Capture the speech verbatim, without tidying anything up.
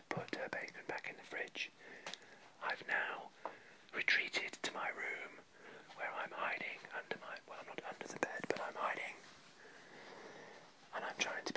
put her bacon back in the fridge. I've now retreated to my room where I'm hiding under my, well, I'm not under the bed, but I'm hiding. And I'm trying to